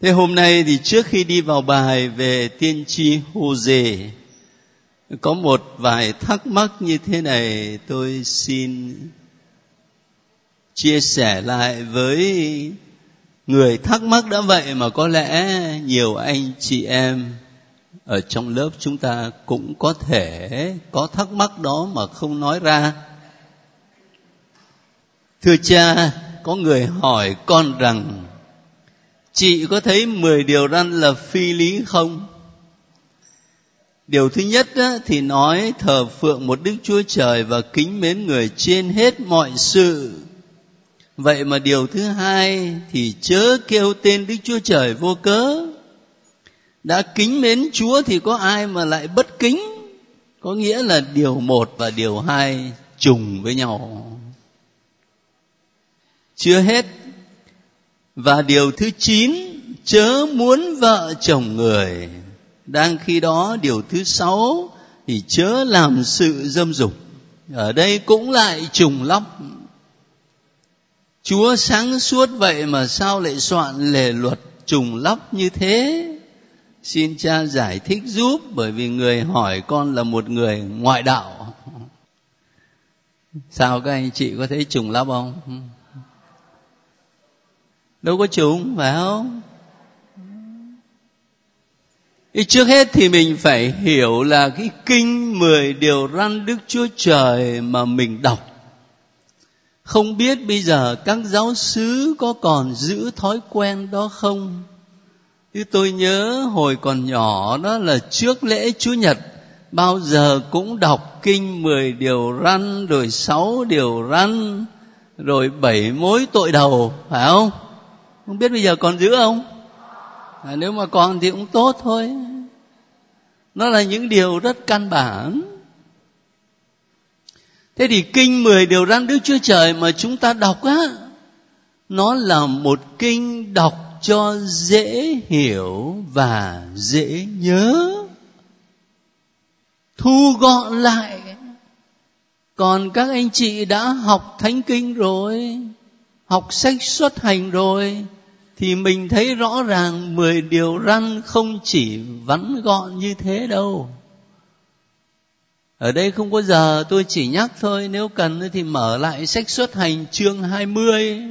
Thế hôm nay thì trước khi đi vào bài về tiên tri Hô-dê, có một vài thắc mắc như thế này tôi xin chia sẻ lại với người thắc mắc đã vậy, mà có lẽ nhiều anh chị em ở trong lớp chúng ta cũng có thể có thắc mắc đó mà không nói ra. Thưa cha, có người hỏi con rằng chị có thấy 10 điều răn là phi lý không? Điều thứ nhất thì nói thờ phượng một Đức Chúa Trời và kính mến người trên hết mọi sự. Vậy mà điều thứ hai thì chớ kêu tên Đức Chúa Trời vô cớ. Đã kính mến Chúa thì có ai mà lại bất kính? Có nghĩa là điều 1 và điều 2 trùng với nhau. Chưa hết. Và điều thứ 9, chớ muốn vợ chồng người. Đang khi đó điều thứ 6 thì chớ làm sự dâm dục. Ở đây cũng lại trùng lắp. Chúa sáng suốt vậy mà sao lại soạn lề luật trùng lắp như thế? Xin cha giải thích giúp, bởi vì người hỏi con là một người ngoại đạo. Sao các anh chị có thấy trùng lắp không? Đâu có trùng, phải không? Trước hết thì mình phải hiểu là cái kinh 10 điều răn Đức Chúa Trời mà mình đọc. Không biết bây giờ các giáo xứ có còn giữ thói quen đó không? Chứ tôi nhớ hồi còn nhỏ đó là trước lễ Chúa Nhật, bao giờ cũng đọc kinh 10 điều răn, rồi 6 điều răn, rồi 7 mối tội đầu, phải không? Không biết bây giờ còn giữ không? Nếu mà còn thì cũng tốt thôi. Nó là những điều rất căn bản. Thế thì kinh 10 điều răn Đức Chúa Trời mà chúng ta đọc á, nó là một kinh đọc cho dễ hiểu và dễ nhớ, thu gọn lại. Còn các anh chị đã học thánh kinh rồi, học sách xuất hành rồi, thì mình thấy rõ ràng 10 điều răn không chỉ vắn gọn như thế đâu. Ở đây không có giờ, tôi chỉ nhắc thôi, nếu cần thì mở lại sách xuất hành chương 20.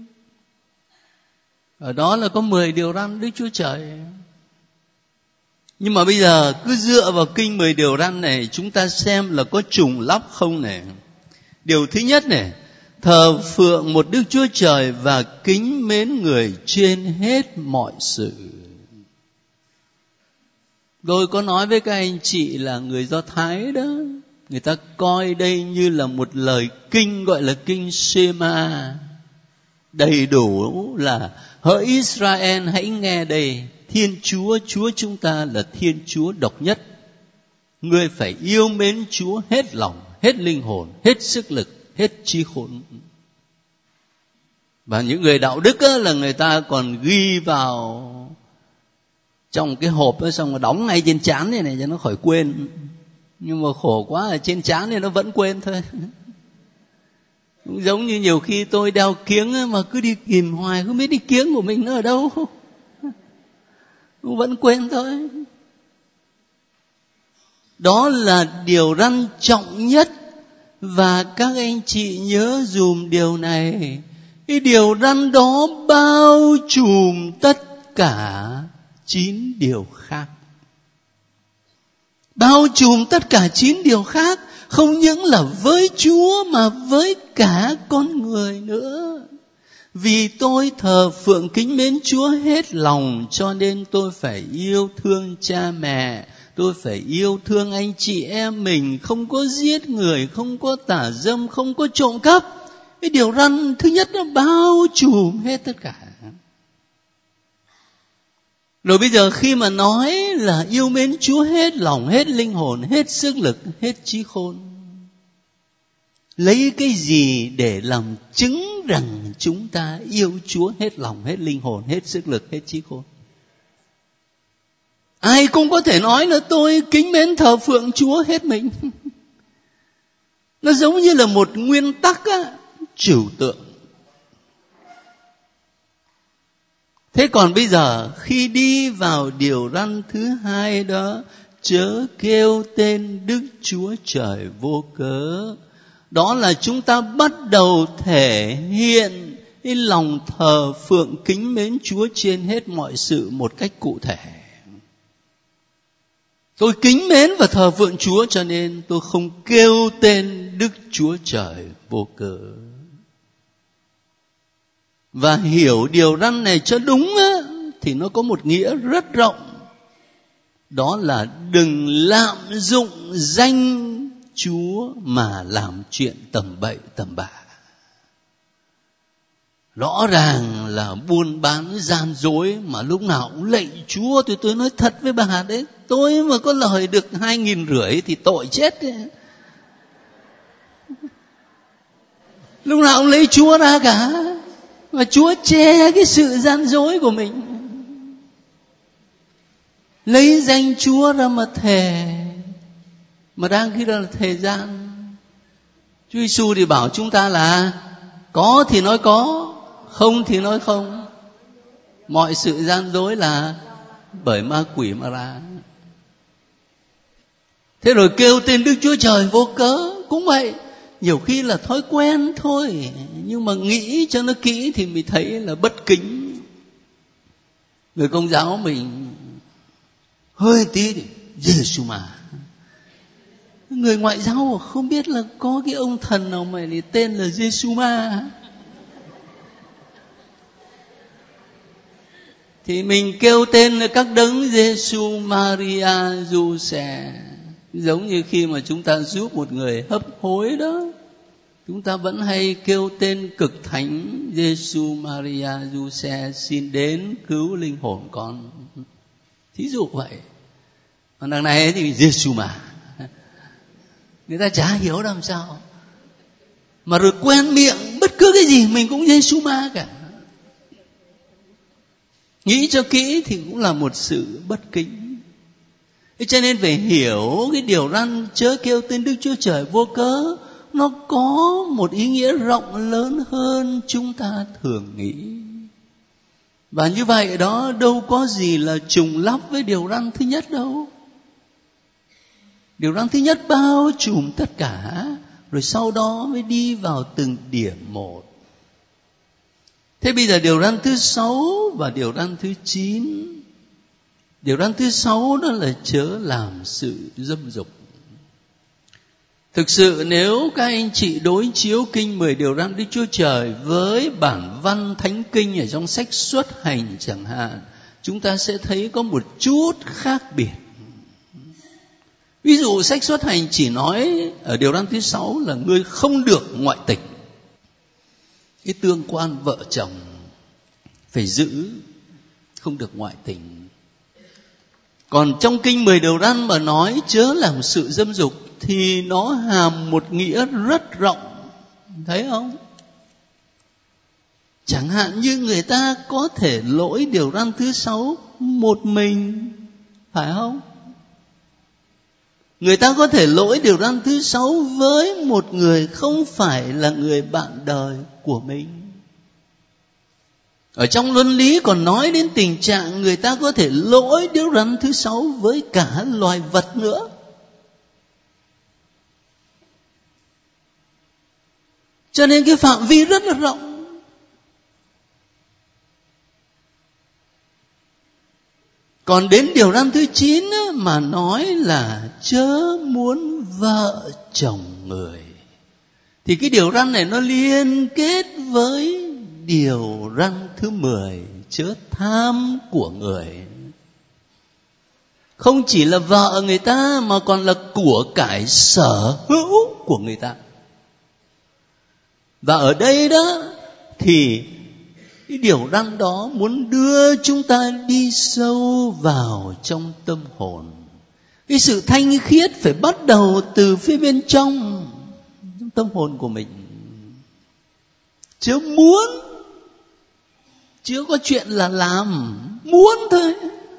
Ở đó là có 10 điều răn Đức Chúa Trời. Nhưng mà bây giờ cứ dựa vào kinh 10 điều răn này, chúng ta xem là có trùng lắp không này. Điều thứ nhất này, thờ phượng một Đức Chúa Trời và kính mến người trên hết mọi sự. Tôi có nói với các anh chị là người Do Thái đó, người ta coi đây như là một lời kinh gọi là kinh Shema. Đầy đủ là hỡi Israel hãy nghe đây, Thiên Chúa, Chúa chúng ta là Thiên Chúa độc nhất. Ngươi phải yêu mến Chúa hết lòng, hết linh hồn, hết sức lực, hết trí khôn. Và những người đạo đức á, là người ta còn ghi vào trong cái hộp ấy, xong rồi đóng ngay trên trán này cho nó khỏi quên. Nhưng mà khổ quá, ở trên trán này nó vẫn quên thôi. Cũng giống như nhiều khi tôi đeo kiếng ấy, mà cứ đi tìm hoài không biết đi kiếng của mình nó ở đâu, cũng vẫn quên thôi. Đó là điều răn trọng nhất. Và các anh chị nhớ dùm điều này. Cái điều răn đó bao trùm tất cả 9 điều khác. Bao trùm tất cả 9 điều khác. Không những là với Chúa mà với cả con người nữa. Vì tôi thờ phượng kính mến Chúa hết lòng, cho nên tôi phải yêu thương cha mẹ, tôi phải yêu thương anh chị em mình, không có giết người, không có tà dâm, không có trộm cắp. Cái điều răn thứ nhất nó bao trùm hết tất cả. Rồi bây giờ khi mà nói là yêu mến Chúa hết lòng, hết linh hồn, hết sức lực, hết trí khôn, lấy cái gì để làm chứng rằng chúng ta yêu Chúa hết lòng, hết linh hồn, hết sức lực, hết trí khôn? Ai cũng có thể nói là tôi kính mến thờ phượng Chúa hết mình. Nó giống như là một nguyên tắc á, trừu tượng. Thế còn bây giờ khi đi vào điều răn thứ hai đó, chớ kêu tên Đức Chúa Trời vô cớ, đó là chúng ta bắt đầu thể hiện cái lòng thờ phượng kính mến Chúa trên hết mọi sự một cách cụ thể. Tôi kính mến và thờ phượng Chúa, cho nên tôi không kêu tên Đức Chúa Trời vô cớ. Và hiểu điều răn này cho đúng á, thì nó có một nghĩa rất rộng. Đó là đừng lạm dụng danh Chúa mà làm chuyện tầm bậy tầm bạ. Rõ ràng là buôn bán gian dối mà lúc nào cũng lạy Chúa. Tôi nói thật với bà đấy, tôi mà có lời được 2.500 thì tội chết đấy. Lúc nào cũng lấy Chúa ra cả, mà Chúa che cái sự gian dối của mình. Lấy danh Chúa ra mà thề, mà đang khi đó là thề gian. Chúa Giêsu thì bảo chúng ta là có thì nói có, không thì nói không. Mọi sự gian dối là bởi ma quỷ mà ra. Thế rồi kêu tên Đức Chúa Trời vô cớ cũng vậy. Nhiều khi là thói quen thôi, nhưng mà nghĩ cho nó kỹ thì mình thấy là bất kính. Người Công giáo mình hơi tí thì Giê-xu mà. Người ngoại giao không biết là có cái ông thần nào mà tên là Giê-xu ma. Thì mình kêu tên các đấng Giê-xu, Maria, Giuse. Giống như khi mà chúng ta giúp một người hấp hối đó, chúng ta vẫn hay kêu tên cực thánh Giê-xu, Maria, Giuse, xin đến cứu linh hồn con. Thí dụ vậy. Còn đằng này thì Giê-xu mà. Người ta chả hiểu làm sao. Mà rồi quen miệng, bất cứ cái gì mình cũng Giê-xu ma cả. Nghĩ cho kỹ thì cũng là một sự bất kính. Thế cho nên phải hiểu cái điều răn chớ kêu tên Đức Chúa Trời vô cớ, nó có một ý nghĩa rộng lớn hơn chúng ta thường nghĩ. Và như vậy đó, đâu có gì là trùng lắp với điều răn thứ nhất đâu. Điều răn thứ nhất bao trùm tất cả, rồi sau đó mới đi vào từng điểm một. Thế bây giờ điều răn thứ 6 và điều răn thứ 9. Điều răn thứ 6 đó là chớ làm sự dâm dục. Thực sự nếu các anh chị đối chiếu kinh 10 điều răn Đức Chúa Trời với bản văn thánh kinh ở trong sách Xuất Hành chẳng hạn, chúng ta sẽ thấy có một chút khác biệt. Ví dụ sách Xuất Hành chỉ nói ở điều răn thứ 6 là ngươi không được ngoại tình. Cái tương quan vợ chồng phải giữ, không được ngoại tình. Còn trong kinh 10 điều răn mà nói chớ làm sự dâm dục thì nó hàm một nghĩa rất rộng. Thấy không? Chẳng hạn như người ta có thể lỗi điều răn thứ 6 một mình, phải không? Người ta có thể lỗi điều răn thứ 6 với một người không phải là người bạn đời của mình. Ở trong luân lý còn nói đến tình trạng người ta có thể lỗi điều răn thứ 6 với cả loài vật nữa. Cho nên cái phạm vi rất là rộng. Còn đến điều răn thứ 9 mà nói là chớ muốn vợ chồng người, thì cái điều răn này nó liên kết với điều răn thứ 10, chớ tham của người. Không chỉ là vợ người ta mà còn là của cải sở hữu của người ta. Và ở đây đó thì cái điều răn đó muốn đưa chúng ta đi sâu vào trong tâm hồn. Cái sự thanh khiết phải bắt đầu từ phía bên trong tâm hồn của mình. Chứ muốn, chưa có chuyện là làm, muốn thôi.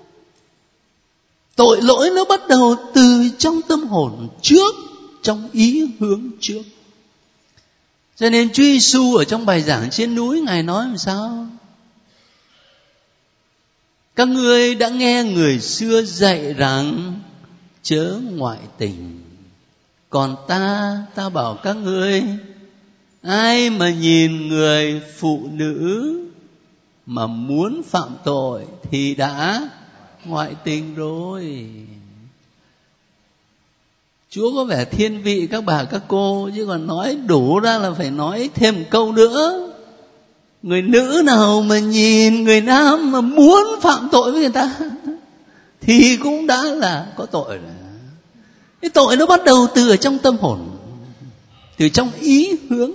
Tội lỗi nó bắt đầu từ trong tâm hồn trước, trong ý hướng trước. Cho nên Chúa Giêsu ở trong bài giảng trên núi Ngài nói làm sao? Các ngươi đã nghe người xưa dạy rằng chớ ngoại tình. Còn ta bảo các ngươi, ai mà nhìn người phụ nữ mà muốn phạm tội thì đã ngoại tình rồi. Chúa có vẻ thiên vị các bà các cô, chứ còn nói đủ ra là phải nói thêm một câu nữa. Người nữ nào mà nhìn người nam mà muốn phạm tội với người ta thì cũng đã là có tội rồi. Cái tội nó bắt đầu từ ở trong tâm hồn, từ trong ý hướng.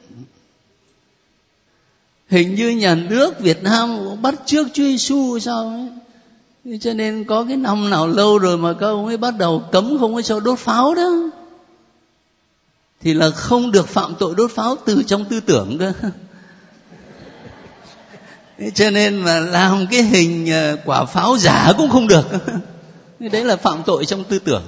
Hình như nhà nước Việt Nam cũng bắt chước Chúa Giêsu sao ấy. Cho nên có cái năm nào lâu rồi mà các ông ấy bắt đầu cấm không có cho đốt pháo đó, thì là không được phạm tội đốt pháo từ trong tư tưởng cơ. Cho nên mà làm cái hình quả pháo giả cũng không được. Đấy là phạm tội trong tư tưởng.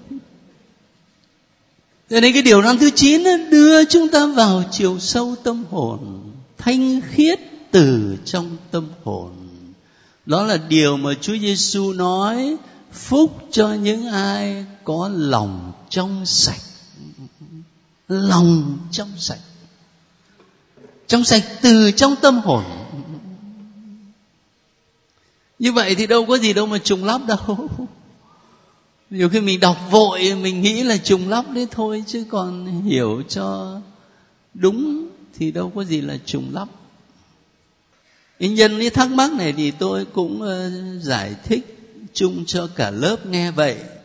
Cho nên cái điều răn thứ 9 đưa chúng ta vào chiều sâu tâm hồn, thanh khiết từ trong tâm hồn. Đó là điều mà Chúa Giêsu nói, phúc cho những ai có lòng trong sạch. Lòng trong sạch. Trong sạch từ trong tâm hồn. Như vậy thì đâu có gì đâu mà trùng lắp đâu. Nhiều khi mình đọc vội mình nghĩ là trùng lắp đấy thôi, chứ còn hiểu cho đúng thì đâu có gì là trùng lắp. Nhân cái thắc mắc này thì tôi cũng giải thích chung cho cả lớp nghe vậy.